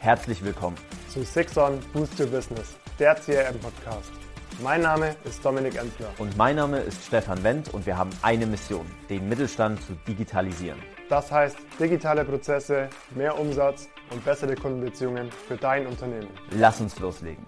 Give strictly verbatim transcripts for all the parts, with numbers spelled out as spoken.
Herzlich willkommen zu Six On Boost Your Business, der C R M-Podcast. Mein Name ist Dominik Entler. Und mein Name ist Stefan Wendt und wir haben eine Mission, den Mittelstand zu digitalisieren. Das heißt, digitale Prozesse, mehr Umsatz und bessere Kundenbeziehungen für dein Unternehmen. Lass uns loslegen.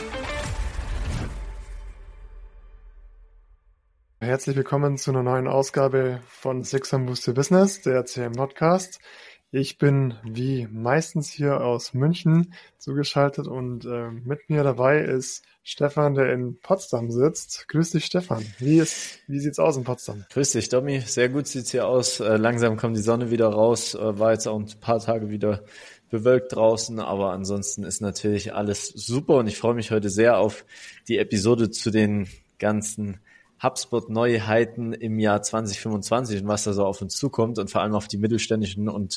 Herzlich willkommen zu einer neuen Ausgabe von Six On Boost Your Business, der C R M-Podcast. Ich bin wie meistens hier aus München zugeschaltet und äh, mit mir dabei ist Stefan, der in Potsdam sitzt. Grüß dich, Stefan. Wie ist, wie sieht's aus in Potsdam? Grüß dich, Domi. Sehr gut sieht's hier aus. Äh, langsam kommt die Sonne wieder raus. Äh, war jetzt auch ein paar Tage wieder bewölkt draußen, aber ansonsten ist natürlich alles super und ich freue mich heute sehr auf die Episode zu den ganzen HubSpot-Neuheiten im Jahr zwanzig fünfundzwanzig und was da so auf uns zukommt und vor allem auf die mittelständischen und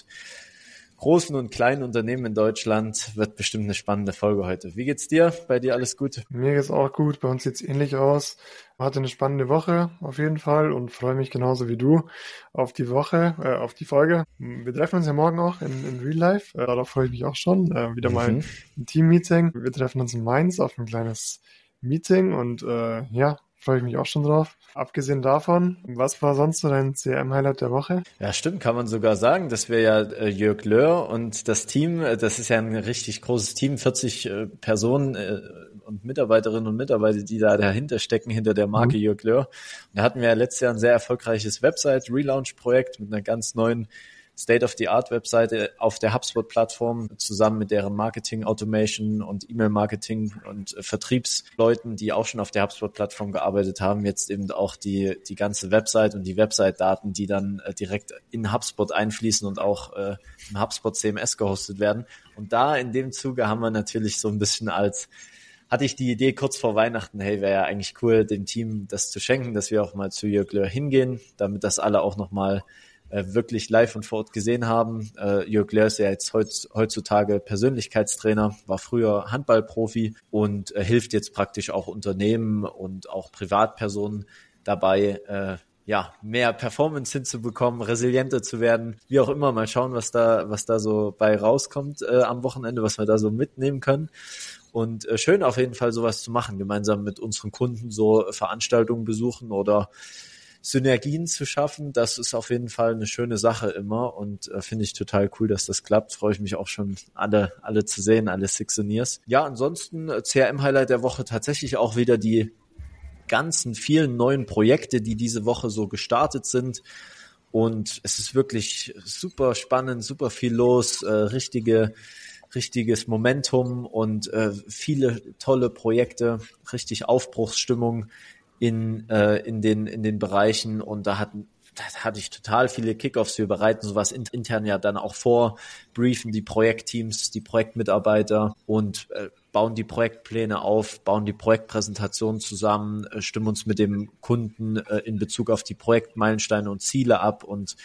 großen und kleinen Unternehmen in Deutschland. Wird bestimmt eine spannende Folge heute. Wie geht's dir? Bei dir alles gut? Mir geht's auch gut. Bei uns sieht's ähnlich aus. Hatte eine spannende Woche auf jeden Fall und freue mich genauso wie du auf die Woche, äh, auf die Folge. Wir treffen uns ja morgen auch in, in Real Life. Äh, darauf freue ich mich auch schon. Äh, wieder mhm. mal ein Team-Meeting. Wir treffen uns in Mainz auf ein kleines Meeting und äh, ja, freue ich mich auch schon drauf. Abgesehen davon, was war sonst so dein C R M-Highlight der Woche? Ja, stimmt, kann man sogar sagen. Das wäre ja äh, Jörg Löhr und das Team, äh, das ist ja ein richtig großes Team, vierzig äh, Personen äh, und Mitarbeiterinnen und Mitarbeiter, die da dahinter stecken, hinter der Marke mhm. Jörg Löhr. Und da hatten wir ja letztes Jahr ein sehr erfolgreiches Website-Relaunch-Projekt mit einer ganz neuen State-of-the-Art-Webseite auf der HubSpot-Plattform zusammen mit deren Marketing-Automation und E-Mail-Marketing und äh, Vertriebsleuten, die auch schon auf der HubSpot-Plattform gearbeitet haben, jetzt eben auch die die ganze Website und die Website-Daten, die dann äh, direkt in HubSpot einfließen und auch äh, im HubSpot C M S gehostet werden. Und da in dem Zuge haben wir natürlich so ein bisschen als hatte ich die Idee kurz vor Weihnachten, hey, wäre ja eigentlich cool, dem Team das zu schenken, dass wir auch mal zu Jörg Löhr hingehen, damit das alle auch nochmal wirklich live und vor Ort gesehen haben. Äh, Jörg Löhr ist ja jetzt heutz, heutzutage Persönlichkeitstrainer, war früher Handballprofi und äh, hilft jetzt praktisch auch Unternehmen und auch Privatpersonen dabei, äh, ja, mehr Performance hinzubekommen, resilienter zu werden, wie auch immer. Mal schauen, was da, was da so bei rauskommt äh, am Wochenende, was wir da so mitnehmen können. Und äh, schön auf jeden Fall sowas zu machen, gemeinsam mit unseren Kunden so Veranstaltungen besuchen oder Synergien zu schaffen, das ist auf jeden Fall eine schöne Sache immer und äh, finde ich total cool, dass das klappt. Freue ich mich auch schon, alle alle zu sehen, alle Sixoneers. Ja, ansonsten äh, C R M-Highlight der Woche tatsächlich auch wieder die ganzen vielen neuen Projekte, die diese Woche so gestartet sind. Und es ist wirklich super spannend, super viel los, äh, richtige richtiges Momentum und äh, viele tolle Projekte, richtig Aufbruchsstimmung in äh, in den in den Bereichen und da hatten da hatte ich total viele Kickoffs. Wir bereiten sowas intern ja dann auch vor, briefen die Projektteams, die Projektmitarbeiter und äh, bauen die Projektpläne auf, bauen die Projektpräsentation zusammen, äh, stimmen uns mit dem Kunden äh, in Bezug auf die Projektmeilensteine und Ziele ab und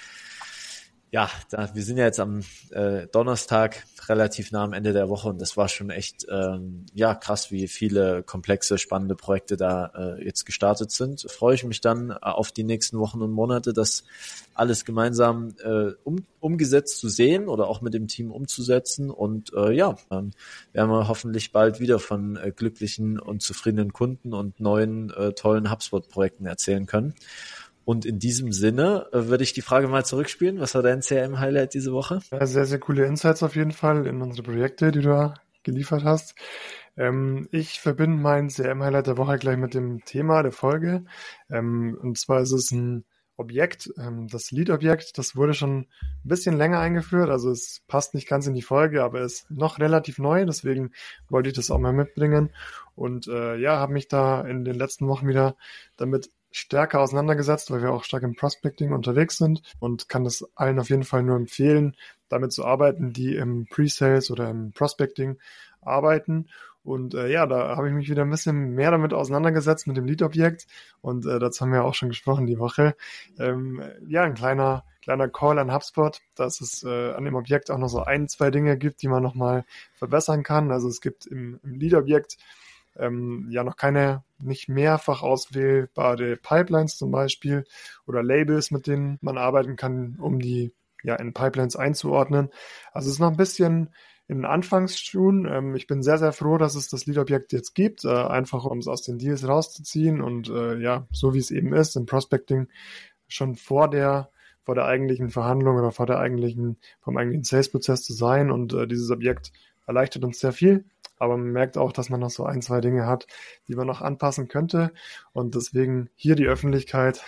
ja, da, wir sind ja jetzt am äh, Donnerstag relativ nah am Ende der Woche und das war schon echt ähm, ja krass, wie viele komplexe, spannende Projekte da äh, jetzt gestartet sind. Freue ich mich dann auf die nächsten Wochen und Monate, das alles gemeinsam äh, um, umgesetzt zu sehen oder auch mit dem Team umzusetzen und äh, ja, dann werden wir hoffentlich bald wieder von äh, glücklichen und zufriedenen Kunden und neuen äh, tollen HubSpot-Projekten erzählen können. Und in diesem Sinne äh, würde ich die Frage mal zurückspielen. Was war dein C R M-Highlight diese Woche? Ja, sehr, sehr coole Insights auf jeden Fall in unsere Projekte, die du da geliefert hast. Ähm, ich verbinde mein C R M-Highlight der Woche gleich mit dem Thema der Folge. Ähm, und zwar ist es ein Objekt, ähm, das Lead-Objekt, das wurde schon ein bisschen länger eingeführt. Also es passt nicht ganz in die Folge, aber ist noch relativ neu. Deswegen wollte ich das auch mal mitbringen. Und äh, ja, habe mich da in den letzten Wochen wieder damit stärker auseinandergesetzt, weil wir auch stark im Prospecting unterwegs sind und kann das allen auf jeden Fall nur empfehlen, damit zu arbeiten, die im Pre-Sales oder im Prospecting arbeiten. Und äh, ja, da habe ich mich wieder ein bisschen mehr damit auseinandergesetzt mit dem Lead-Objekt und äh, dazu haben wir auch schon gesprochen die Woche. Ähm, ja, ein kleiner kleiner Call an HubSpot, dass es äh, an dem Objekt auch noch so ein, zwei Dinge gibt, die man nochmal verbessern kann. Also es gibt im, im Lead-Objekt ähm, ja noch keine, nicht mehrfach auswählbare Pipelines zum Beispiel oder Labels, mit denen man arbeiten kann, um die ja in Pipelines einzuordnen. Also es ist noch ein bisschen in den Anfangsschuhen. Ähm, ich bin sehr, sehr froh, dass es das Lead-Objekt jetzt gibt, äh, einfach um es aus den Deals rauszuziehen und äh, ja, so wie es eben ist, im Prospecting schon vor der vor der eigentlichen Verhandlung oder vor der eigentlichen, vom eigentlichen Sales-Prozess zu sein und äh, dieses Objekt erleichtert uns sehr viel, aber man merkt auch, dass man noch so ein, zwei Dinge hat, die man noch anpassen könnte und deswegen hier die Öffentlichkeit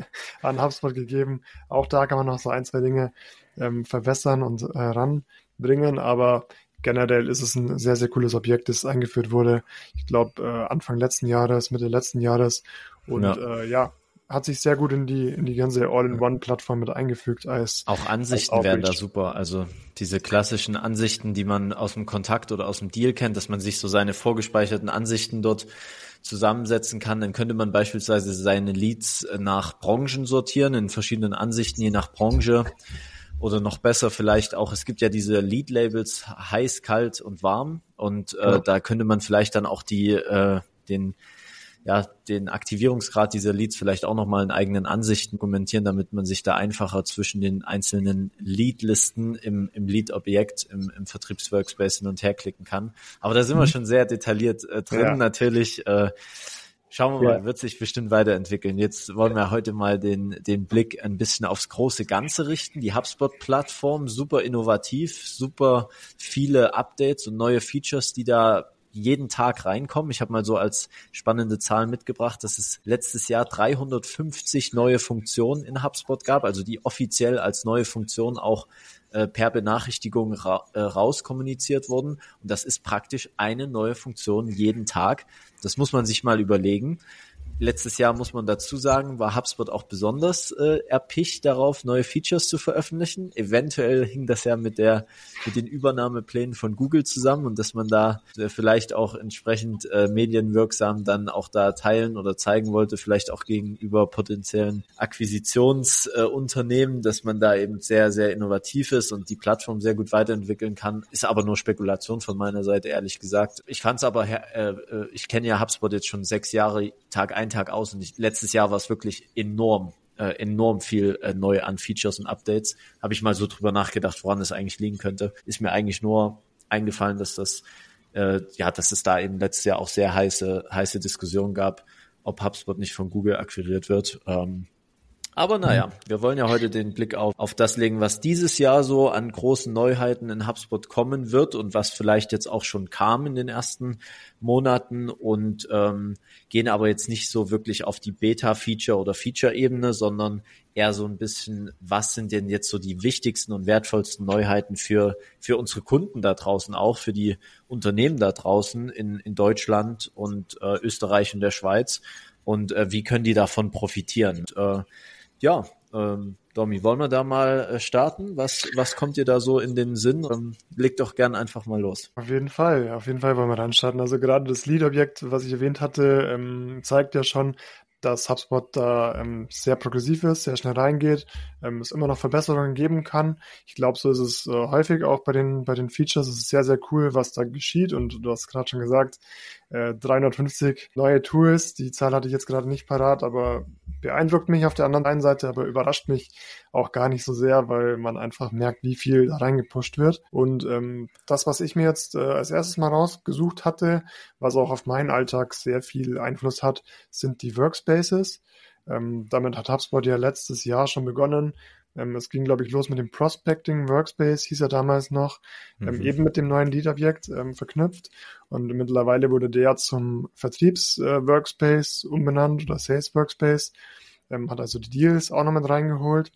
an HubSpot gegeben. Auch da kann man noch so ein, zwei Dinge ähm, verbessern und äh, ranbringen, aber generell ist es ein sehr, sehr cooles Objekt, das eingeführt wurde, ich glaube äh, Anfang letzten Jahres, Mitte letzten Jahres und ja, äh, ja hat sich sehr gut in die in die ganze All-in-One-Plattform mit eingefügt als auch Ansichten als wären da super. Also diese klassischen Ansichten, die man aus dem Kontakt oder aus dem Deal kennt, dass man sich so seine vorgespeicherten Ansichten dort zusammensetzen kann. Dann könnte man beispielsweise seine Leads nach Branchen sortieren, in verschiedenen Ansichten, je nach Branche. Oder noch besser vielleicht auch, es gibt ja diese Lead-Labels heiß, kalt und warm. Und äh, ja. da könnte man vielleicht dann auch die äh, den ja, den Aktivierungsgrad dieser Leads vielleicht auch nochmal in eigenen Ansichten kommentieren, damit man sich da einfacher zwischen den einzelnen Lead-Listen im, im Lead-Objekt, im, im Vertriebs-Workspace hin und her klicken kann. Aber da sind mhm. wir schon sehr detailliert äh, drin. Ja. Natürlich, äh, schauen wir mal, ja. wird sich bestimmt weiterentwickeln. Jetzt wollen wir heute mal den, den Blick ein bisschen aufs große Ganze richten. Die HubSpot-Plattform, super innovativ, super viele Updates und neue Features, die da jeden Tag reinkommen. Ich habe mal so als spannende Zahl mitgebracht, dass es letztes Jahr dreihundertfünfzig neue Funktionen in HubSpot gab, also die offiziell als neue Funktion auch äh, per Benachrichtigung ra- äh, rauskommuniziert wurden. Und das ist praktisch eine neue Funktion jeden Tag. Das muss man sich mal überlegen. Letztes Jahr, muss man dazu sagen, war HubSpot auch besonders äh, erpicht darauf, neue Features zu veröffentlichen. Eventuell hing das ja mit der mit den Übernahmeplänen von Google zusammen und dass man da äh, vielleicht auch entsprechend äh, medienwirksam dann auch da teilen oder zeigen wollte, vielleicht auch gegenüber potenziellen Akquisitionsunternehmen, äh, dass man da eben sehr, sehr innovativ ist und die Plattform sehr gut weiterentwickeln kann. Ist aber nur Spekulation von meiner Seite, ehrlich gesagt. Ich fand es aber, äh, äh, ich kenne ja HubSpot jetzt schon sechs Jahre, Tag ein, Tag aus und ich, letztes Jahr war es wirklich enorm, äh, enorm viel äh, neu an Features und Updates. Habe ich mal so drüber nachgedacht, woran es eigentlich liegen könnte. Ist mir eigentlich nur eingefallen, dass das, äh, ja, dass es da eben letztes Jahr auch sehr heiße, heiße Diskussionen gab, ob HubSpot nicht von Google akquiriert wird. Ähm, Aber naja, wir wollen ja heute den Blick auf, auf das legen, was dieses Jahr so an großen Neuheiten in HubSpot kommen wird und was vielleicht jetzt auch schon kam in den ersten Monaten und ähm, gehen aber jetzt nicht so wirklich auf die Beta-Feature- oder Feature-Ebene, sondern eher so ein bisschen, was sind denn jetzt so die wichtigsten und wertvollsten Neuheiten für für unsere Kunden da draußen, auch für die Unternehmen da draußen in, in Deutschland und äh, Österreich und der Schweiz und äh, wie können die davon profitieren? Und, äh, Ja, ähm, Domi, wollen wir da mal äh, starten? Was was kommt dir da so in den Sinn? Ähm, leg doch gern einfach mal los. Auf jeden Fall, auf jeden Fall wollen wir dann starten. Also gerade das Lead-Objekt, was ich erwähnt hatte, ähm, zeigt ja schon, dass HubSpot da ähm, sehr progressiv ist, sehr schnell reingeht, ähm, es immer noch Verbesserungen geben kann. Ich glaube, so ist es äh, häufig auch bei den bei den Features. Es ist sehr, sehr cool, was da geschieht und du hast gerade schon gesagt, äh, dreihundertfünfzig neue Tools. Die Zahl hatte ich jetzt gerade nicht parat, aber beeindruckt mich auf der anderen Seite, aber überrascht mich auch gar nicht so sehr, weil man einfach merkt, wie viel da reingepusht wird. Und ähm, das, was ich mir jetzt äh, als erstes mal rausgesucht hatte, was auch auf meinen Alltag sehr viel Einfluss hat, sind die Workspaces. Ähm, damit hat HubSpot ja letztes Jahr schon begonnen. Ähm, es ging, glaube ich, los mit dem Prospecting Workspace, hieß er damals noch, mhm. ähm, eben mit dem neuen Lead-Objekt ähm, verknüpft. Und mittlerweile wurde der zum Vertriebs-Workspace äh, umbenannt oder Sales-Workspace, ähm, hat also die Deals auch noch mit reingeholt.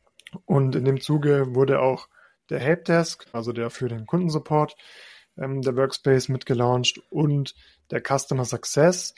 Und in dem Zuge wurde auch der Helpdesk, also der für den Kundensupport, ähm, der Workspace mitgelauncht und der Customer Success,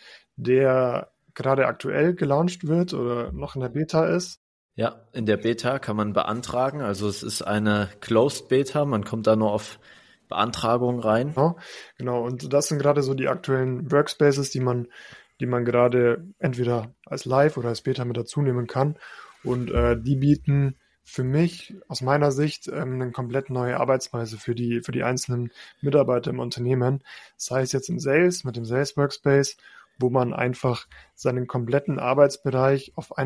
der gerade aktuell gelauncht wird oder noch in der Beta ist. Ja, in der Beta kann man beantragen, also es ist eine Closed Beta, man kommt da nur auf Beantragung rein. Genau, genau, und das sind gerade so die aktuellen Workspaces, die man, die man gerade entweder als Live oder als Beta mit dazu nehmen kann und äh, die bieten für mich aus meiner Sicht ähm, eine komplett neue Arbeitsweise für die für die einzelnen Mitarbeiter im Unternehmen, sei es jetzt im Sales mit dem Sales Workspace, wo man einfach seinen kompletten Arbeitsbereich auf einer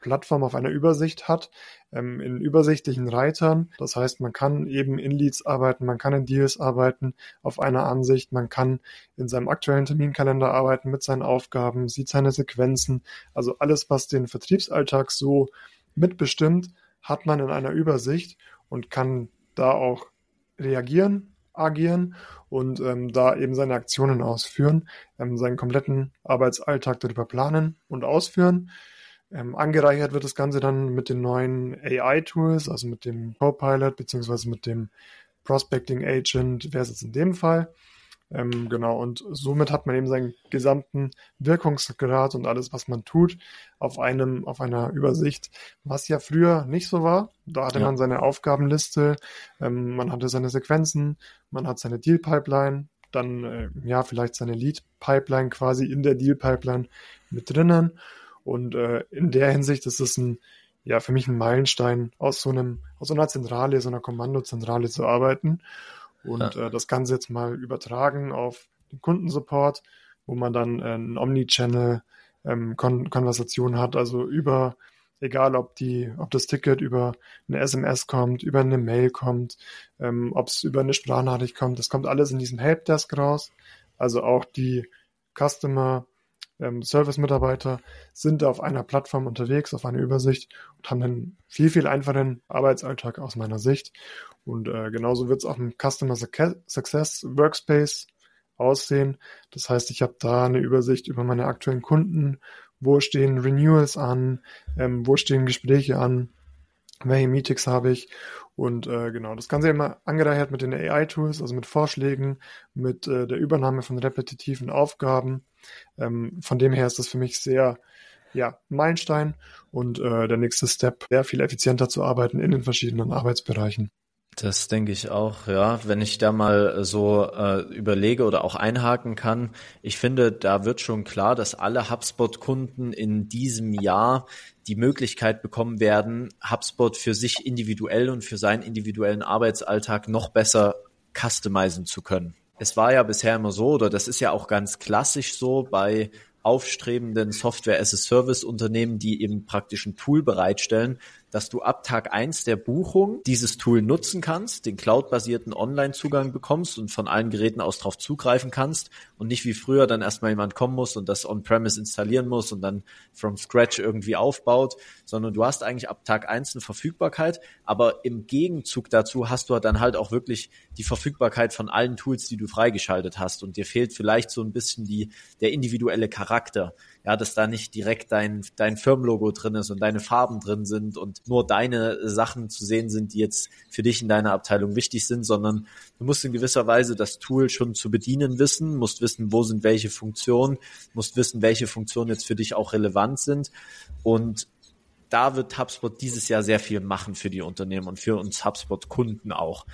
Plattform auf einer Übersicht hat, ähm, in übersichtlichen Reitern. Das heißt, man kann eben in Leads arbeiten, man kann in Deals arbeiten auf einer Ansicht, man kann in seinem aktuellen Terminkalender arbeiten mit seinen Aufgaben, sieht seine Sequenzen. Also alles, was den Vertriebsalltag so mitbestimmt, hat man in einer Übersicht und kann da auch reagieren, agieren und ähm, da eben seine Aktionen ausführen, ähm, seinen kompletten Arbeitsalltag darüber planen und ausführen. Ähm, angereichert wird das Ganze dann mit den neuen A I-Tools, also mit dem Copilot beziehungsweise mit dem Prospecting Agent, wäre es jetzt in dem Fall. Ähm, genau, und somit hat man eben seinen gesamten Wirkungsgrad und alles, was man tut, auf einem, auf einer Übersicht, was ja früher nicht so war. Da hatte ja. man seine Aufgabenliste, ähm, man hatte seine Sequenzen, man hat seine Deal-Pipeline, dann äh, ja vielleicht seine Lead-Pipeline quasi in der Deal-Pipeline mit drinnen. Und äh, in der Hinsicht ist es ein, ja, für mich ein Meilenstein, aus so einem, aus so einer Zentrale, so einer Kommandozentrale zu arbeiten. Und ja. äh, das Ganze jetzt mal übertragen auf den Kundensupport, wo man dann äh, eine Omnichannel ähm, Kon- Konversation hat, also über, egal ob die, ob das Ticket über eine S M S kommt, über eine Mail kommt, ähm, ob es über eine Sprachnachricht kommt, das kommt alles in diesem Helpdesk raus. Also auch die Customer ähm, Service-Mitarbeiter sind auf einer Plattform unterwegs, auf einer Übersicht und haben einen viel, viel einfachen Arbeitsalltag aus meiner Sicht. Und äh, genauso wird es auch im Customer Success Workspace aussehen. Das heißt, ich habe da eine Übersicht über meine aktuellen Kunden, wo stehen Renewals an, ähm, wo stehen Gespräche an, welche Meetings habe ich und äh, genau, das Ganze immer angereichert mit den A I-Tools, also mit Vorschlägen, mit äh, der Übernahme von repetitiven Aufgaben. Ähm, von dem her ist das für mich sehr, ja, Meilenstein und äh, der nächste Step, sehr viel effizienter zu arbeiten in den verschiedenen Arbeitsbereichen. Das denke ich auch, ja. Wenn ich da mal so äh, überlege oder auch einhaken kann, ich finde, da wird schon klar, dass alle HubSpot-Kunden in diesem Jahr die Möglichkeit bekommen werden, HubSpot für sich individuell und für seinen individuellen Arbeitsalltag noch besser customizen zu können. Es war ja bisher immer so, oder das ist ja auch ganz klassisch so bei aufstrebenden Software-as-a-Service-Unternehmen, die eben praktisch ein Tool bereitstellen, dass du ab Tag eins der Buchung dieses Tool nutzen kannst, den cloud-basierten Online-Zugang bekommst und von allen Geräten aus drauf zugreifen kannst und nicht wie früher dann erstmal jemand kommen muss und das on-premise installieren muss und dann from scratch irgendwie aufbaut, sondern du hast eigentlich ab Tag eins eine Verfügbarkeit, aber im Gegenzug dazu hast du dann halt auch wirklich die Verfügbarkeit von allen Tools, die du freigeschaltet hast und dir fehlt vielleicht so ein bisschen die der individuelle Charakter. Ja, dass da nicht direkt dein dein Firmenlogo drin ist und deine Farben drin sind und nur deine Sachen zu sehen sind, die jetzt für dich in deiner Abteilung wichtig sind, sondern du musst in gewisser Weise das Tool schon zu bedienen wissen, musst wissen, wo sind welche Funktionen, musst wissen, welche Funktionen jetzt für dich auch relevant sind und da wird HubSpot dieses Jahr sehr viel machen für die Unternehmen und für uns HubSpot-Kunden auch.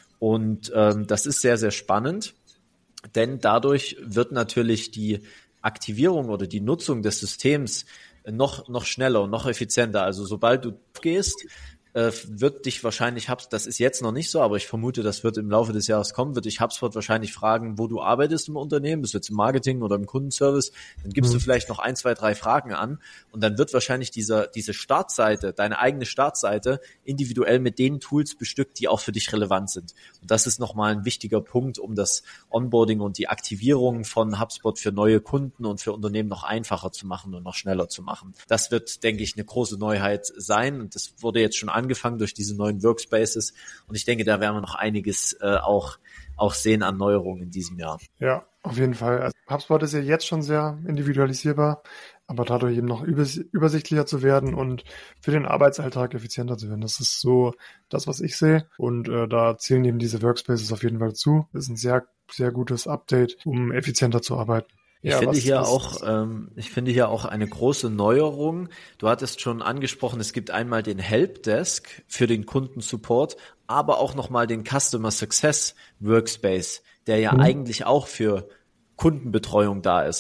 Und ähm, das ist sehr, sehr spannend, denn dadurch wird natürlich die Aktivierung oder die Nutzung des Systems noch noch schneller und noch effizienter. Also sobald du gehst, äh, wird dich wahrscheinlich HubSpot, das ist jetzt noch nicht so, aber ich vermute, das wird im Laufe des Jahres kommen, wird dich HubSpot wahrscheinlich fragen, wo du arbeitest im Unternehmen, bist du jetzt im Marketing oder im Kundenservice, dann gibst mhm. du vielleicht noch ein, zwei, drei Fragen an und dann wird wahrscheinlich dieser diese Startseite, deine eigene Startseite, individuell mit den Tools bestückt, die auch für dich relevant sind. Und das ist nochmal ein wichtiger Punkt, um das Onboarding und die Aktivierung von HubSpot für neue Kunden und für Unternehmen noch einfacher zu machen und noch schneller zu machen. Das wird, denke ich, eine große Neuheit sein und das wurde jetzt schon angesprochen, angefangen durch diese neuen Workspaces und ich denke, da werden wir noch einiges äh, auch auch sehen an Neuerungen in diesem Jahr. Ja, auf jeden Fall. Also HubSpot ist ja jetzt schon sehr individualisierbar, aber dadurch eben noch übers- übersichtlicher zu werden und für den Arbeitsalltag effizienter zu werden. Das ist so das, was ich sehe und äh, da zählen eben diese Workspaces auf jeden Fall zu. Das ist ein sehr, sehr gutes Update, um effizienter zu arbeiten. Ich ja, finde was, hier was, auch, ähm, ich finde hier auch eine große Neuerung. Du hattest schon angesprochen, es gibt einmal den Helpdesk für den Kundensupport, aber auch nochmal den Customer Success Workspace, der ja mhm. eigentlich auch für Kundenbetreuung da ist.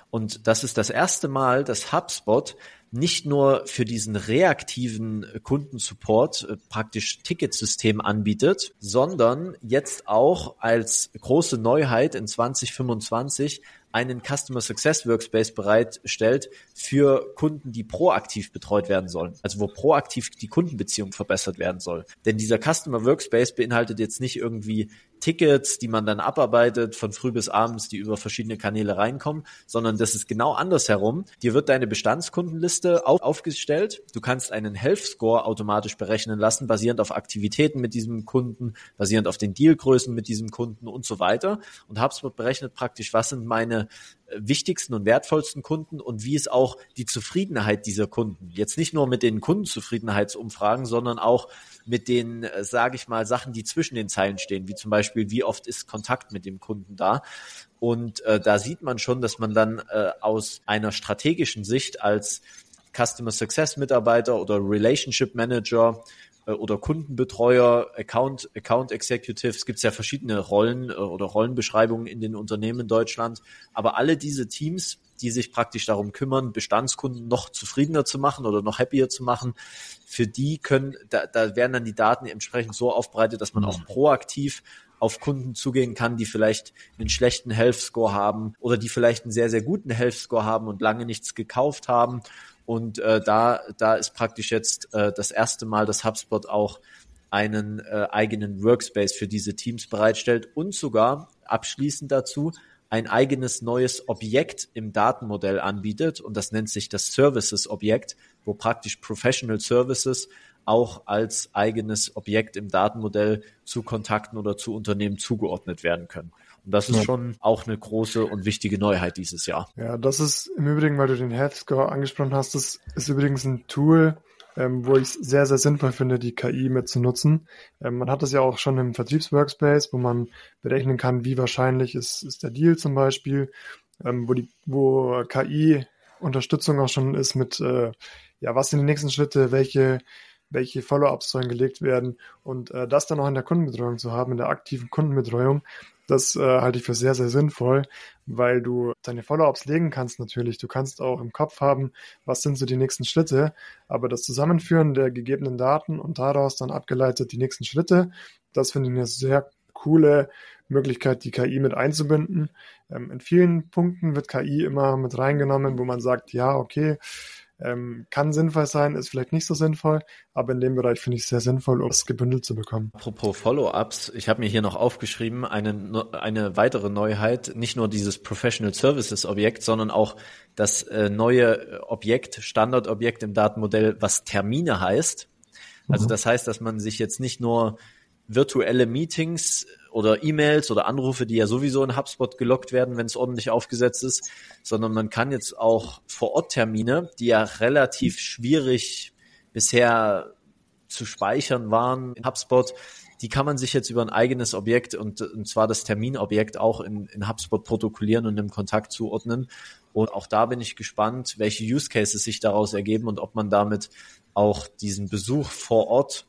Und das ist das erste Mal, dass HubSpot nicht nur für diesen reaktiven Kundensupport äh, praktisch Ticketsystem anbietet, sondern jetzt auch als große Neuheit in zwanzig fünfundzwanzig einen Customer Success Workspace bereitstellt für Kunden, die proaktiv betreut werden sollen. Also wo proaktiv die Kundenbeziehung verbessert werden soll. Denn dieser Customer Workspace beinhaltet jetzt nicht irgendwie Tickets, die man dann abarbeitet von früh bis abends, die über verschiedene Kanäle reinkommen, sondern das ist genau andersherum. Dir wird deine Bestandskundenliste auf, aufgestellt. Du kannst einen Health Score automatisch berechnen lassen, basierend auf Aktivitäten mit diesem Kunden, basierend auf den Dealgrößen mit diesem Kunden und so weiter. Und HubSpot berechnet praktisch, was sind meine wichtigsten und wertvollsten Kunden und wie ist auch die Zufriedenheit dieser Kunden. Jetzt nicht nur mit den Kundenzufriedenheitsumfragen, sondern auch mit den, äh, sage ich mal, Sachen, die zwischen den Zeilen stehen, wie zum Beispiel, wie oft ist Kontakt mit dem Kunden da. Und äh, da sieht man schon, dass man dann äh, aus einer strategischen Sicht als Customer Success Mitarbeiter oder Relationship Manager oder Kundenbetreuer, Account, Account Executive. Es gibt ja verschiedene Rollen oder Rollenbeschreibungen in den Unternehmen in Deutschland. Aber alle diese Teams, die sich praktisch darum kümmern, Bestandskunden noch zufriedener zu machen oder noch happier zu machen, für die können, da, da werden dann die Daten entsprechend so aufbereitet, dass man auch proaktiv auf Kunden zugehen kann, die vielleicht einen schlechten Health Score haben oder die vielleicht einen sehr, sehr guten Health Score haben und lange nichts gekauft haben. Und äh, da, da ist praktisch jetzt äh, das erste Mal, dass HubSpot auch einen äh, eigenen Workspace für diese Teams bereitstellt und sogar abschließend dazu ein eigenes neues Objekt im Datenmodell anbietet. Und das nennt sich das Services-Objekt, wo praktisch Professional Services auch als eigenes Objekt im Datenmodell zu Kontakten oder zu Unternehmen zugeordnet werden können. Und das ist ja schon auch eine große und wichtige Neuheit dieses Jahr. Ja, das ist im Übrigen, weil du den Health Score angesprochen hast, das ist übrigens ein Tool, ähm, wo ich es sehr, sehr sinnvoll finde, die K I mit zu nutzen. Ähm, man hat das ja auch schon im Vertriebsworkspace, wo man berechnen kann, wie wahrscheinlich ist, ist der Deal zum Beispiel, ähm, wo die, wo K I-Unterstützung auch schon ist mit, äh, ja, was sind die nächsten Schritte, welche welche Follow-ups sollen gelegt werden und äh, das dann auch in der Kundenbetreuung zu haben, in der aktiven Kundenbetreuung, das äh, halte ich für sehr, sehr sinnvoll, weil du deine Follow-ups legen kannst natürlich. Du kannst auch im Kopf haben, was sind so die nächsten Schritte, aber das Zusammenführen der gegebenen Daten und daraus dann abgeleitet die nächsten Schritte, das finde ich eine sehr coole Möglichkeit, die K I mit einzubinden. Ähm, in vielen Punkten wird K I immer mit reingenommen, wo man sagt, ja, okay, Ähm, kann sinnvoll sein, ist vielleicht nicht so sinnvoll, aber in dem Bereich finde ich es sehr sinnvoll, um es gebündelt zu bekommen. Apropos Follow-ups, ich habe mir hier noch aufgeschrieben, eine, eine weitere Neuheit, nicht nur dieses Professional Services Objekt, sondern auch das äh, neue Objekt, Standardobjekt im Datenmodell, was Termine heißt. Also mhm. das heißt, dass man sich jetzt nicht nur virtuelle Meetings oder E-Mails oder Anrufe, die ja sowieso in HubSpot gelockt werden, wenn es ordentlich aufgesetzt ist, sondern man kann jetzt auch Vor-Ort-Termine, die ja relativ schwierig bisher zu speichern waren in HubSpot, die kann man sich jetzt über ein eigenes Objekt und, und zwar das Terminobjekt auch in, in HubSpot protokollieren und im Kontakt zuordnen. Und auch da bin ich gespannt, welche Use Cases sich daraus ergeben und ob man damit auch diesen Besuch vor Ort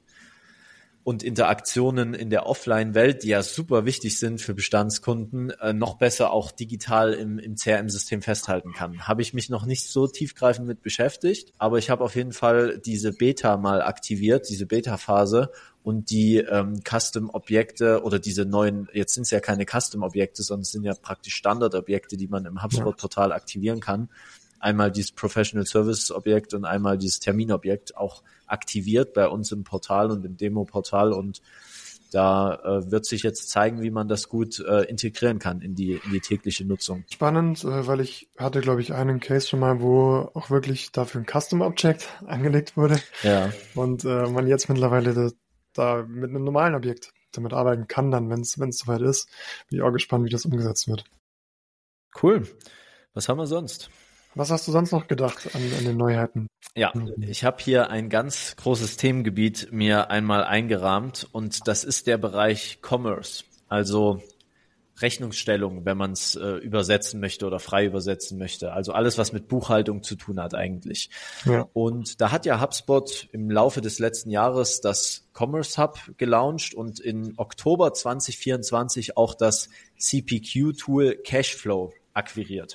und Interaktionen in der Offline-Welt, die ja super wichtig sind für Bestandskunden, äh, noch besser auch digital im, im C R M-System festhalten kann. Habe ich mich noch nicht so tiefgreifend mit beschäftigt, aber ich habe auf jeden Fall diese Beta mal aktiviert, diese Beta-Phase und die ähm, Custom-Objekte oder diese neuen, jetzt sind es ja keine Custom-Objekte, sondern es sind ja praktisch Standard-Objekte, die man im HubSpot-Portal aktivieren kann. Einmal dieses Professional Services Objekt und einmal dieses Terminobjekt auch aktiviert bei uns im Portal und im Demo-Portal und da äh, wird sich jetzt zeigen, wie man das gut äh, integrieren kann in die, in die tägliche Nutzung. Spannend, äh, weil ich hatte, glaube ich, einen Case schon mal, wo auch wirklich dafür ein Custom Object angelegt wurde. Ja. Und äh, man jetzt mittlerweile da, da mit einem normalen Objekt damit arbeiten kann, dann, wenn es wenn es soweit ist. Bin ich auch gespannt, wie das umgesetzt wird. Cool. Was haben wir sonst? Was hast du sonst noch gedacht an, an den Neuheiten? Ja, ich habe hier ein ganz großes Themengebiet mir einmal eingerahmt und das ist der Bereich Commerce, also Rechnungsstellung, wenn man es äh, übersetzen möchte oder frei übersetzen möchte. Also alles, was mit Buchhaltung zu tun hat eigentlich. Ja. Und da hat ja HubSpot im Laufe des letzten Jahres das Commerce Hub gelauncht und in Oktober zwanzig vierundzwanzig auch das C P Q-Tool Cashflow akquiriert.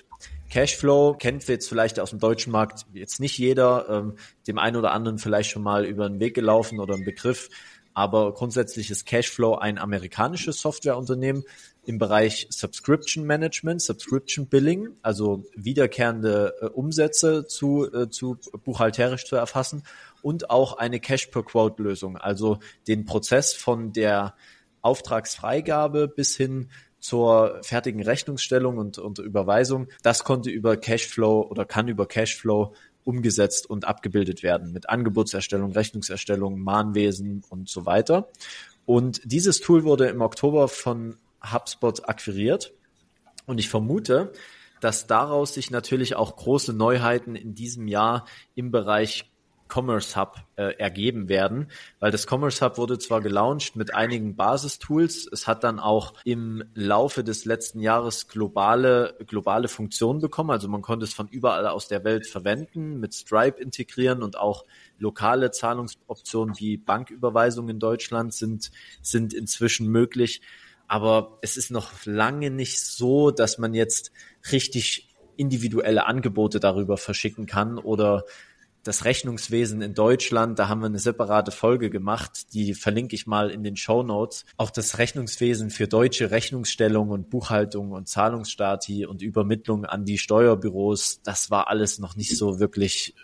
Cashflow kennt jetzt vielleicht aus dem deutschen Markt jetzt nicht jeder, ähm, dem einen oder anderen vielleicht schon mal über den Weg gelaufen oder ein Begriff, aber grundsätzlich ist Cashflow ein amerikanisches Softwareunternehmen im Bereich Subscription Management, Subscription Billing, also wiederkehrende äh, Umsätze zu, äh, zu buchhalterisch zu erfassen und auch eine Cash-per-Quote-Lösung, also den Prozess von der Auftragsfreigabe bis hin zur fertigen Rechnungsstellung und, und Überweisung. Das konnte über Cashflow oder kann über Cashflow umgesetzt und abgebildet werden mit Angebotserstellung, Rechnungserstellung, Mahnwesen und so weiter. Und dieses Tool wurde im Oktober von HubSpot akquiriert und ich vermute, dass daraus sich natürlich auch große Neuheiten in diesem Jahr im Bereich Commerce Hub äh, ergeben werden, weil das Commerce Hub wurde zwar gelauncht mit einigen Basistools, es hat dann auch im Laufe des letzten Jahres globale globale Funktionen bekommen, also man konnte es von überall aus der Welt verwenden, mit Stripe integrieren und auch lokale Zahlungsoptionen wie Banküberweisungen in Deutschland sind sind inzwischen möglich, aber es ist noch lange nicht so, dass man jetzt richtig individuelle Angebote darüber verschicken kann oder das Rechnungswesen in Deutschland, da haben wir eine separate Folge gemacht, die verlinke ich mal in den Shownotes. Auch das Rechnungswesen für deutsche Rechnungsstellung und Buchhaltung und Zahlungsstati und Übermittlung an die Steuerbüros, das war alles noch nicht so wirklich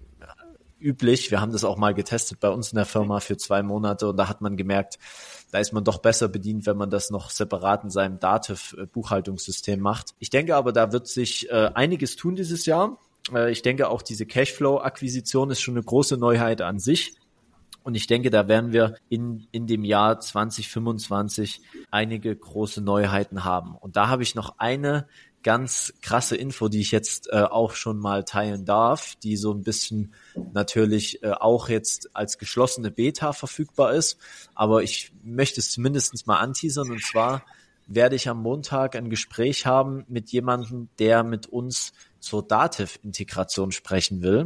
üblich. Wir haben das auch mal getestet bei uns in der Firma für zwei Monate und da hat man gemerkt, da ist man doch besser bedient, wenn man das noch separat in seinem Dativ-Buchhaltungssystem macht. Ich denke aber, da wird sich äh, einiges tun dieses Jahr. Ich denke, auch diese Cashflow-Akquisition ist schon eine große Neuheit an sich. Und ich denke, da werden wir in, in dem Jahr zwanzig fünfundzwanzig einige große Neuheiten haben. Und da habe ich noch eine ganz krasse Info, die ich jetzt äh, auch schon mal teilen darf, die so ein bisschen natürlich äh, auch jetzt als geschlossene Beta verfügbar ist. Aber ich möchte es zumindest mal anteasern. Und zwar werde ich am Montag ein Gespräch haben mit jemandem, der mit uns zur Dativ-Integration sprechen will.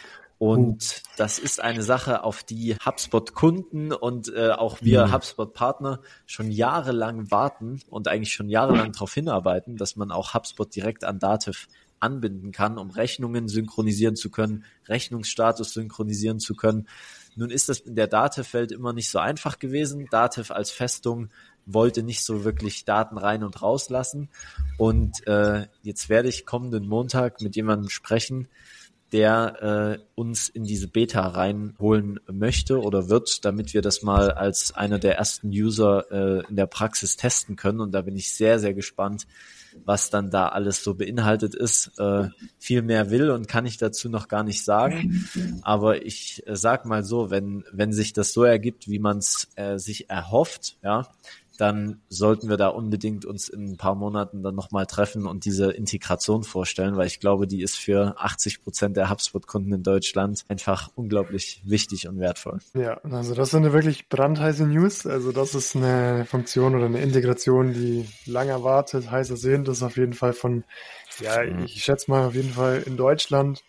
Und uh. das ist eine Sache, auf die HubSpot-Kunden und äh, auch wir mhm. HubSpot-Partner schon jahrelang warten und eigentlich schon jahrelang darauf hinarbeiten, dass man auch HubSpot direkt an Dativ anbinden kann, um Rechnungen synchronisieren zu können, Rechnungsstatus synchronisieren zu können. Nun ist das in der Dativ-Welt immer nicht so einfach gewesen. Dativ als Festung wollte nicht so wirklich Daten rein und rauslassen. Und äh, jetzt werde ich kommenden Montag mit jemandem sprechen, der äh, uns in diese Beta reinholen möchte oder wird, damit wir das mal als einer der ersten User äh, in der Praxis testen können. Und da bin ich sehr, sehr gespannt, was dann da alles so beinhaltet ist. Äh, viel mehr will und kann ich dazu noch gar nicht sagen. Aber ich äh, sag mal so, wenn wenn sich das so ergibt, wie man es äh, sich erhofft, ja, dann sollten wir da unbedingt uns in ein paar Monaten dann nochmal treffen und diese Integration vorstellen, weil ich glaube, die ist für achtzig Prozent der HubSpot-Kunden in Deutschland einfach unglaublich wichtig und wertvoll. Ja, also das sind wirklich brandheiße News. Also das ist eine Funktion oder eine Integration, die lange erwartet, heiß ersehnt ist auf jeden Fall von, ja, ich schätze mal auf jeden Fall in Deutschland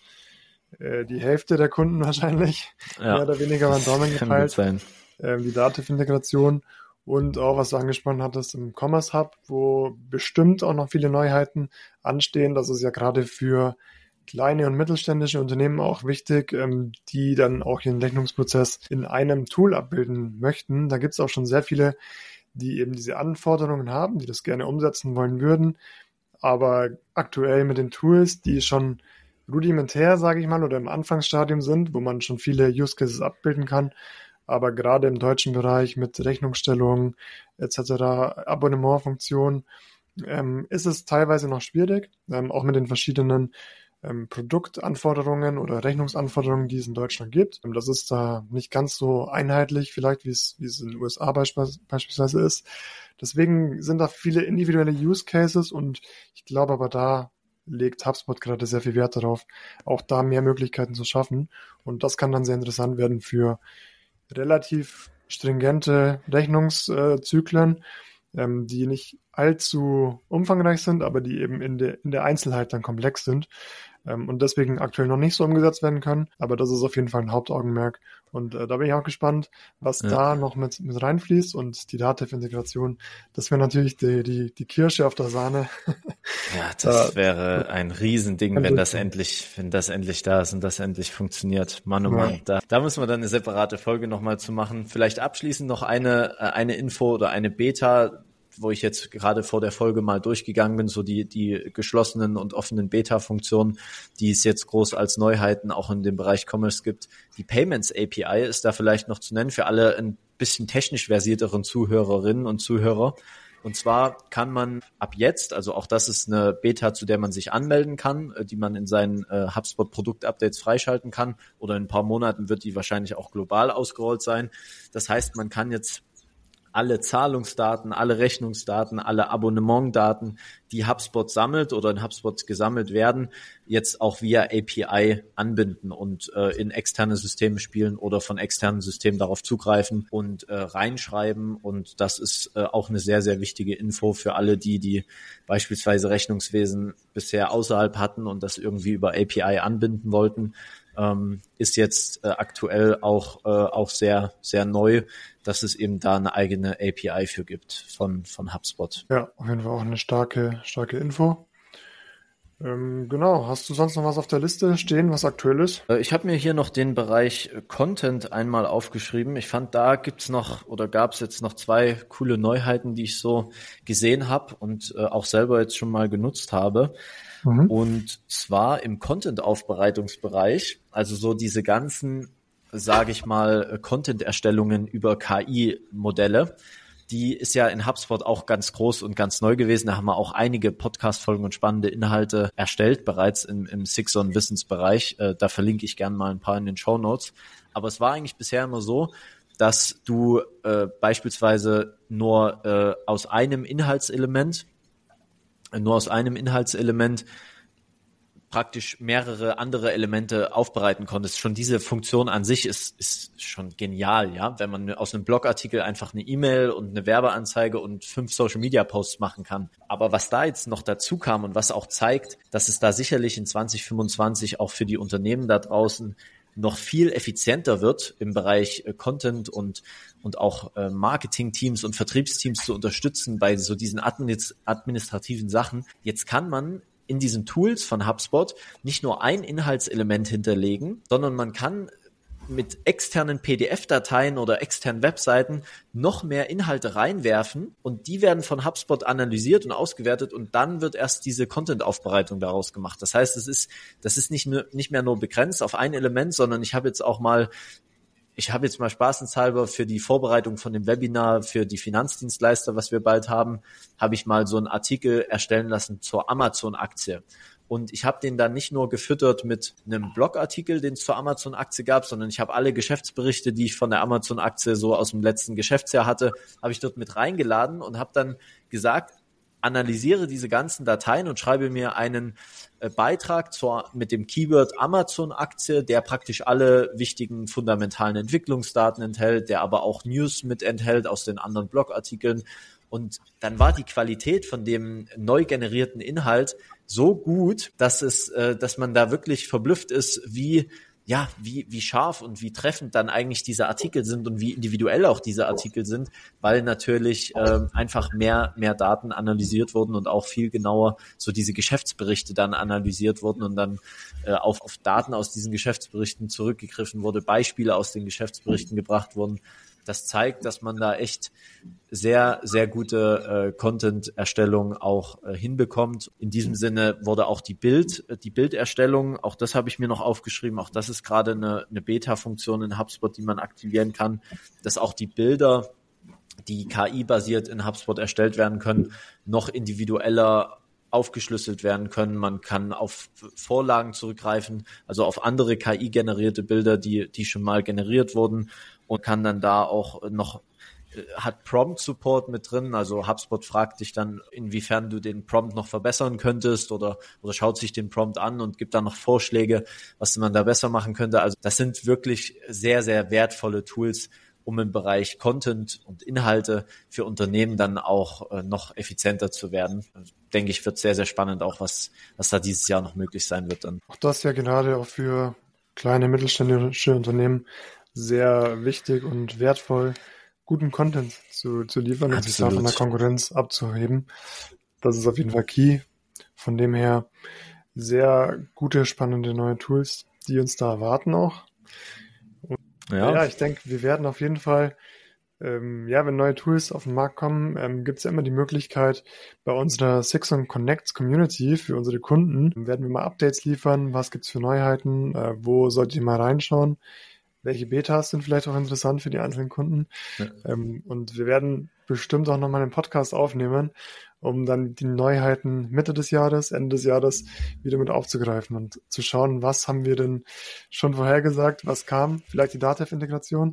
äh, die Hälfte der Kunden wahrscheinlich, ja, mehr oder weniger beim Daumen geteilt, sein. Ähm, die Dativ-Integration. Und auch, was du angesprochen hattest, im Commerce Hub, wo bestimmt auch noch viele Neuheiten anstehen. Das ist ja gerade für kleine und mittelständische Unternehmen auch wichtig, die dann auch ihren Rechnungsprozess in einem Tool abbilden möchten. Da gibt es auch schon sehr viele, die eben diese Anforderungen haben, die das gerne umsetzen wollen würden. Aber aktuell mit den Tools, die schon rudimentär, sage ich mal, oder im Anfangsstadium sind, wo man schon viele Use Cases abbilden kann, aber gerade im deutschen Bereich mit Rechnungsstellung et cetera, Abonnementfunktion, ähm, ist es teilweise noch schwierig, ähm, auch mit den verschiedenen ähm, Produktanforderungen oder Rechnungsanforderungen, die es in Deutschland gibt. Das ist da nicht ganz so einheitlich, vielleicht wie es wie es in den U S A beisp- beispielsweise ist. Deswegen sind da viele individuelle Use Cases und ich glaube aber da legt HubSpot gerade sehr viel Wert darauf, auch da mehr Möglichkeiten zu schaffen. Und das kann dann sehr interessant werden für relativ stringente Rechnungszyklen, ähm, die nicht allzu umfangreich sind, aber die eben in der, in der Einzelheit dann komplex sind ähm, und deswegen aktuell noch nicht so umgesetzt werden können. Aber das ist auf jeden Fall ein Hauptaugenmerk. Und äh, da bin ich auch gespannt, was ja. da noch mit, mit reinfließt. Und die Dativ-Integration, das wäre natürlich die, die, die Kirsche auf der Sahne. Ja, das wäre ein Riesending, wenn das endlich, wenn das endlich da ist und das endlich funktioniert. Mann, oh Mann, ja. da, da müssen wir dann eine separate Folge nochmal zu machen. Vielleicht abschließend noch eine, eine Info oder eine Beta, wo ich jetzt gerade vor der Folge mal durchgegangen bin, so die die geschlossenen und offenen Beta-Funktionen, die es jetzt groß als Neuheiten auch in dem Bereich Commerce gibt. Die Payments A P I ist da vielleicht noch zu nennen für alle ein bisschen technisch versierteren Zuhörerinnen und Zuhörer. Und zwar kann man ab jetzt, also auch das ist eine Beta, zu der man sich anmelden kann, die man in seinen äh, HubSpot-Produkt-Updates freischalten kann, oder in ein paar Monaten wird die wahrscheinlich auch global ausgerollt sein. Das heißt, man kann jetzt alle Zahlungsdaten, alle Rechnungsdaten, alle Abonnementdaten, die HubSpot sammelt oder in HubSpot gesammelt werden, jetzt auch via A P I anbinden und äh, in externe Systeme spielen oder von externen Systemen darauf zugreifen und äh, reinschreiben. Und das ist äh, auch eine sehr, sehr wichtige Info für alle, die, die beispielsweise Rechnungswesen bisher außerhalb hatten und das irgendwie über A P I anbinden wollten. Ähm, ist jetzt äh, aktuell auch äh, auch sehr sehr neu, dass es eben da eine eigene A P I für gibt von von HubSpot. Ja, auf jeden Fall auch eine starke starke Info. Ähm, genau, hast du sonst noch was auf der Liste stehen, was aktuell ist? Äh, ich habe mir hier noch den Bereich Content einmal aufgeschrieben. Ich fand, da gibt's noch oder gab es jetzt noch zwei coole Neuheiten, die ich so gesehen habe und äh, auch selber jetzt schon mal genutzt habe. Mhm. Und zwar im Content-Aufbereitungsbereich, also so diese ganzen, sage ich mal, Content-Erstellungen über K I-Modelle, die ist ja in HubSpot auch ganz groß und ganz neu gewesen. Da haben wir auch einige Podcast-Folgen und spannende Inhalte erstellt, bereits im, im Six-On-Wissensbereich. Äh, da verlinke ich gerne mal ein paar in den Shownotes. Aber es war eigentlich bisher immer so, dass du äh, beispielsweise nur äh, aus einem Inhaltselement nur aus einem Inhaltselement praktisch mehrere andere Elemente aufbereiten konntest. Schon diese Funktion an sich ist ist schon genial, ja, wenn man aus einem Blogartikel einfach eine E-Mail und eine Werbeanzeige und fünf Social-Media-Posts machen kann. Aber was da jetzt noch dazu kam und was auch zeigt, dass es da sicherlich in zwanzig fünfundzwanzig auch für die Unternehmen da draußen noch viel effizienter wird im Bereich äh, Content und und auch äh, Marketing-Teams und Vertriebsteams zu unterstützen bei so diesen administ- administrativen Sachen. Jetzt kann man in diesen Tools von HubSpot nicht nur ein Inhaltselement hinterlegen, sondern man kann mit externen P D F-Dateien oder externen Webseiten noch mehr Inhalte reinwerfen und die werden von HubSpot analysiert und ausgewertet und dann wird erst diese Content-Aufbereitung daraus gemacht. Das heißt, es ist, das ist nicht nur, nicht mehr nur begrenzt auf ein Element, sondern ich habe jetzt auch mal Ich habe jetzt mal spaßenshalber für die Vorbereitung von dem Webinar für die Finanzdienstleister, was wir bald haben, habe ich mal so einen Artikel erstellen lassen zur Amazon-Aktie. Und ich habe den dann nicht nur gefüttert mit einem Blogartikel, den es zur Amazon-Aktie gab, sondern ich habe alle Geschäftsberichte, die ich von der Amazon-Aktie so aus dem letzten Geschäftsjahr hatte, habe ich dort mit reingeladen und habe dann gesagt, analysiere diese ganzen Dateien und schreibe mir einen äh, Beitrag zur, mit dem Keyword Amazon-Aktie, der praktisch alle wichtigen fundamentalen Entwicklungsdaten enthält, der aber auch News mit enthält aus den anderen Blogartikeln. Und dann war die Qualität von dem neu generierten Inhalt so gut, dass es, äh, dass man da wirklich verblüfft ist, wie ja, wie wie scharf und wie treffend dann eigentlich diese Artikel sind und wie individuell auch diese Artikel sind, weil natürlich äh, einfach mehr mehr Daten analysiert wurden und auch viel genauer so diese Geschäftsberichte dann analysiert wurden und dann äh, auf auf Daten aus diesen Geschäftsberichten zurückgegriffen wurde, Beispiele aus den Geschäftsberichten gebracht wurden. Das zeigt, dass man da echt sehr, sehr gute äh, Content-Erstellung auch äh, hinbekommt. In diesem Sinne wurde auch die Bild, äh, die Bilderstellung, auch das habe ich mir noch aufgeschrieben, auch das ist gerade eine, eine Beta-Funktion in HubSpot, die man aktivieren kann, dass auch die Bilder, die K I-basiert in HubSpot erstellt werden können, noch individueller aufgeschlüsselt werden können. Man kann auf Vorlagen zurückgreifen, also auf andere K I-generierte Bilder, die, die schon mal generiert wurden, und kann dann da auch noch, hat Prompt-Support mit drin, also HubSpot fragt dich dann, inwiefern du den Prompt noch verbessern könntest oder, oder schaut sich den Prompt an und gibt dann noch Vorschläge, was man da besser machen könnte. Also das sind wirklich sehr, sehr wertvolle Tools, um im Bereich Content und Inhalte für Unternehmen dann auch äh, noch effizienter zu werden. Denke ich, wird sehr, sehr spannend auch, was, was da dieses Jahr noch möglich sein wird dann. Auch das ja gerade auch für kleine mittelständische Unternehmen sehr wichtig und wertvoll, guten Content zu, zu liefern und sich da von der Konkurrenz abzuheben. Das ist auf jeden Fall key. Von dem her sehr gute, spannende neue Tools, die uns da erwarten auch. Und ja. ja, ich denke, wir werden auf jeden Fall, ähm, ja, wenn neue Tools auf den Markt kommen, ähm, gibt es ja immer die Möglichkeit, bei unserer Sixon Connects Community für unsere Kunden werden wir mal Updates liefern, was gibt's für Neuheiten, äh, wo solltet ihr mal reinschauen, welche Betas sind vielleicht auch interessant für die einzelnen Kunden. Ja. Ähm, und wir werden bestimmt auch nochmal einen Podcast aufnehmen, um dann die Neuheiten Mitte des Jahres, Ende des Jahres wieder mit aufzugreifen und zu schauen, was haben wir denn schon vorhergesagt, was kam, vielleicht die Datev-Integration.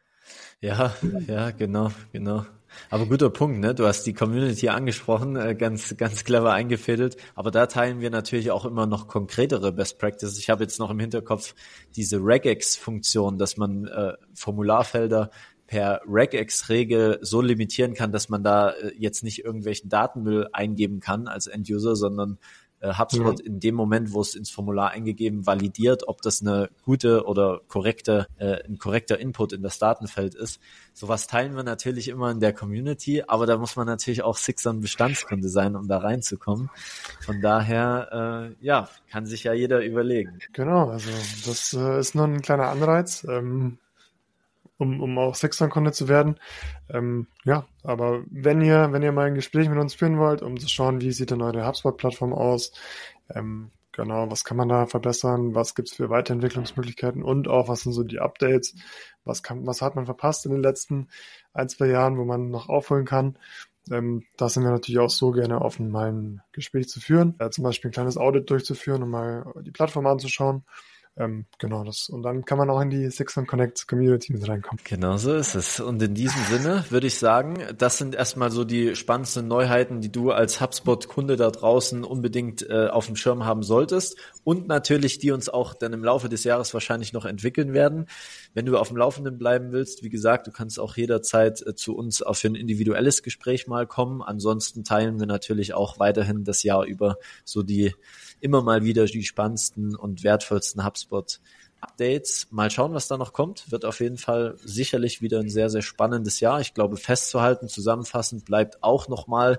Ja, ja, genau, genau. Aber guter Punkt, ne? Du hast die Community angesprochen, äh, ganz, ganz clever eingefädelt. Aber da teilen wir natürlich auch immer noch konkretere Best Practices. Ich habe jetzt noch im Hinterkopf diese Regex-Funktion, dass man äh, Formularfelder per Regex-Regel so limitieren kann, dass man da äh, jetzt nicht irgendwelchen Datenmüll eingeben kann als End-User, sondern äh, HubSpot ja. in dem Moment, wo es ins Formular eingegeben, validiert, ob das eine gute oder korrekte, äh, ein korrekter Input in das Datenfeld ist. Sowas teilen wir natürlich immer in der Community, aber da muss man natürlich auch Sixon Bestandskunde sein, um da reinzukommen. Von daher, äh, ja, kann sich ja jeder überlegen. Genau, also das äh, ist nur ein kleiner Anreiz, ähm, um, um auch Sixon-Kunde zu werden. Ähm, ja, aber wenn ihr, wenn ihr mal ein Gespräch mit uns führen wollt, um zu schauen, wie sieht denn eure HubSpot-Plattform aus, ähm, genau, was kann man da verbessern, was gibt's für Weiterentwicklungsmöglichkeiten und auch, was sind so die Updates, was kann, was hat man verpasst in den letzten ein, zwei Jahren, wo man noch aufholen kann. Ähm, da sind wir natürlich auch so gerne offen, mal ein Gespräch zu führen, äh, zum Beispiel ein kleines Audit durchzuführen und mal die Plattform anzuschauen. Ähm, genau, das. Und dann kann man auch in die Sixon Connect Community mit reinkommen. Genau so ist es. Und in diesem Sinne würde ich sagen, das sind erstmal so die spannendsten Neuheiten, die du als HubSpot-Kunde da draußen unbedingt äh, auf dem Schirm haben solltest. Und natürlich, die uns auch dann im Laufe des Jahres wahrscheinlich noch entwickeln werden. Wenn du auf dem Laufenden bleiben willst, wie gesagt, du kannst auch jederzeit äh, zu uns auf ein individuelles Gespräch mal kommen. Ansonsten teilen wir natürlich auch weiterhin das Jahr über so die immer mal wieder die spannendsten und wertvollsten HubSpot-Updates. Mal schauen, was da noch kommt. Wird auf jeden Fall sicherlich wieder ein sehr, sehr spannendes Jahr. Ich glaube, festzuhalten, zusammenfassend bleibt auch nochmal,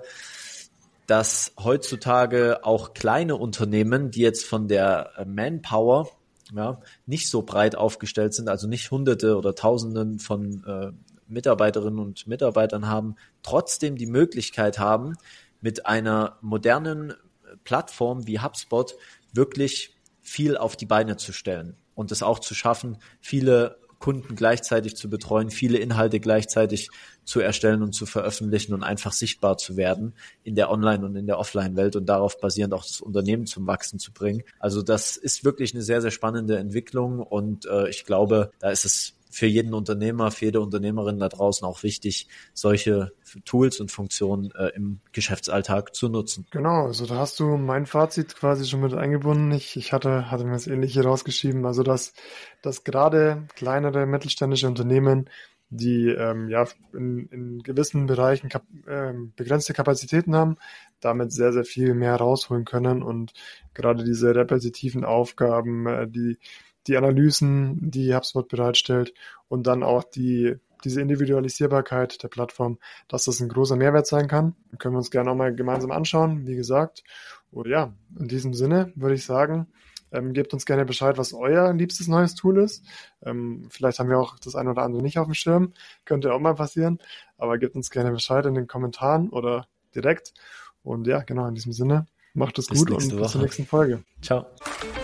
dass heutzutage auch kleine Unternehmen, die jetzt von der Manpower ja, nicht so breit aufgestellt sind, also nicht Hunderte oder Tausenden von äh, Mitarbeiterinnen und Mitarbeitern haben, trotzdem die Möglichkeit haben, mit einer modernen Plattform wie HubSpot wirklich viel auf die Beine zu stellen und es auch zu schaffen, viele Kunden gleichzeitig zu betreuen, viele Inhalte gleichzeitig zu erstellen und zu veröffentlichen und einfach sichtbar zu werden in der Online- und in der Offline-Welt und darauf basierend auch das Unternehmen zum Wachsen zu bringen. Also das ist wirklich eine sehr, sehr spannende Entwicklung und äh, ich glaube, da ist es für jeden Unternehmer, für jede Unternehmerin da draußen auch wichtig, solche Tools und Funktionen äh, im Geschäftsalltag zu nutzen. Genau, also da hast du mein Fazit quasi schon mit eingebunden. Ich, ich hatte, hatte mir das Ähnliche rausgeschrieben, also dass, dass gerade kleinere mittelständische Unternehmen, die ähm, ja in, in gewissen Bereichen kap äh, begrenzte Kapazitäten haben, damit sehr, sehr viel mehr rausholen können und gerade diese repetitiven Aufgaben, äh, die die Analysen, die HubSpot bereitstellt und dann auch die diese Individualisierbarkeit der Plattform, dass das ein großer Mehrwert sein kann. Das können wir uns gerne auch mal gemeinsam anschauen, wie gesagt. Und ja, in diesem Sinne würde ich sagen, ähm, gebt uns gerne Bescheid, was euer liebstes neues Tool ist. Ähm, vielleicht haben wir auch das eine oder andere nicht auf dem Schirm. Könnte auch mal passieren. Aber gebt uns gerne Bescheid in den Kommentaren oder direkt. Und ja, genau, in diesem Sinne, macht es gut und bis zur nächsten Folge. Ciao.